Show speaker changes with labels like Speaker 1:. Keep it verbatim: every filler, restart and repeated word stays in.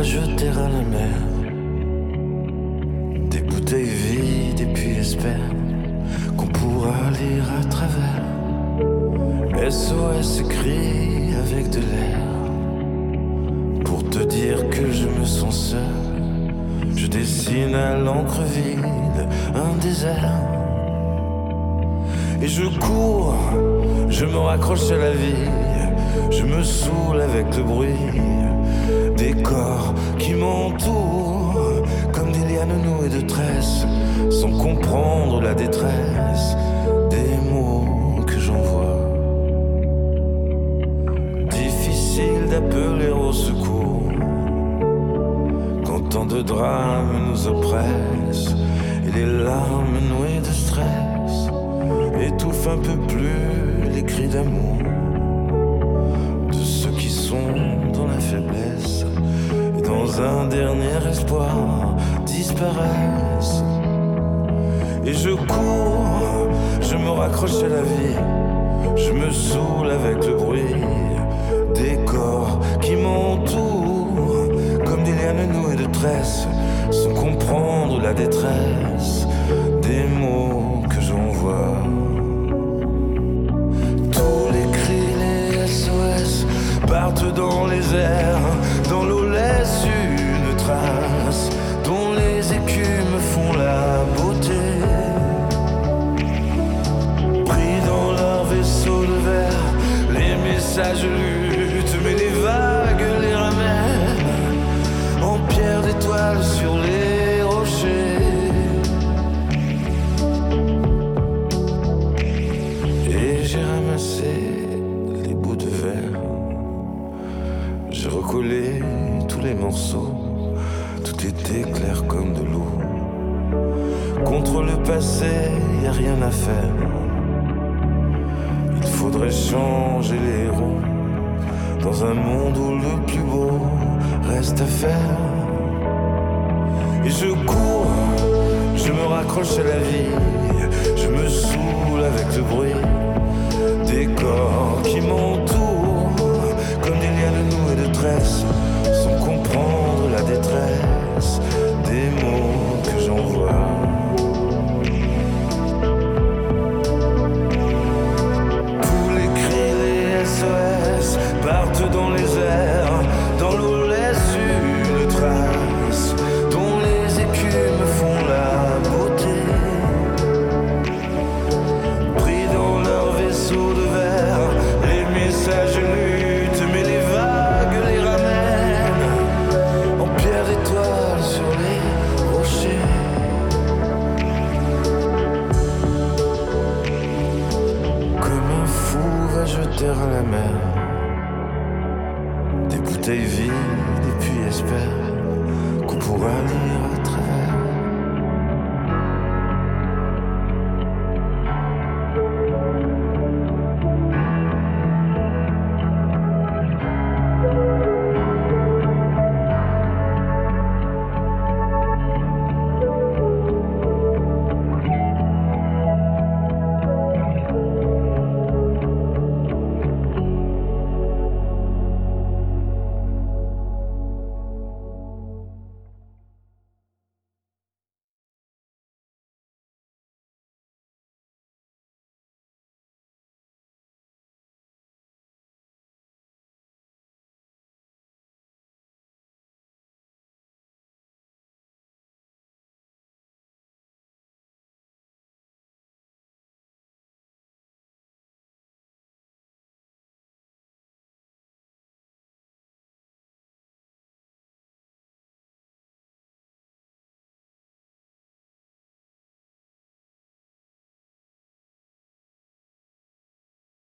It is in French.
Speaker 1: jeter à la mer des bouteilles vides et puis espère qu'on pourra lire à travers. S O S écrit avec de l'air pour te dire que je me sens seul. Je dessine à l'encre vide un désert et je cours, je me raccroche à la vie, je me saoule avec le bruit des corps qui m'entourent comme des lianes nouées de tresses, sans comprendre la détresse des mots que j'envoie. Difficile d'appeler au secours quand tant de drames nous oppressent et les larmes nouées de stress étouffent un peu plus les cris d'amour de ceux qui sont dans la faiblesse et dans un dernier espoir disparaissent. Et je cours, je me raccroche à la vie, je me saoule avec le bruit des corps qui m'entourent comme des lianes nouées de tresses, sans comprendre la détresse des mots que j'envoie. Tous les cris, les S O S partent dans les airs, dans l'eau laisse une trace dont les écumes font la beauté. Pris dans leur vaisseau de verre, les messages luttent, mais les vagues les ramènent en pierre d'étoiles sur les rochers. Et j'ai ramassé les bouts de verre, j'ai recollé tous les morceaux, tout était clair comme de l'eau. Contre le passé, y a rien à faire, il faudrait changer les héros dans un monde où le plus beau reste à faire. Et je cours, je me raccroche à la vie, je me saoule avec le bruit des corps qui m'entourent comme des lianes nouées de tresses, sans comprendre la détresse des mots que j'envoie. Tous les cris, les S O S partent dans les airs, dans l'eau laisse une trace dont les écumes font la beauté. Pris dans leur vaisseau de verre, les messages luttent, mais les vagues les ramènent en pierre d'étoiles sur les rochers. Comme un fou va jeter à la mer des bouteilles vides et puis espère qu'on pourra lire à travers.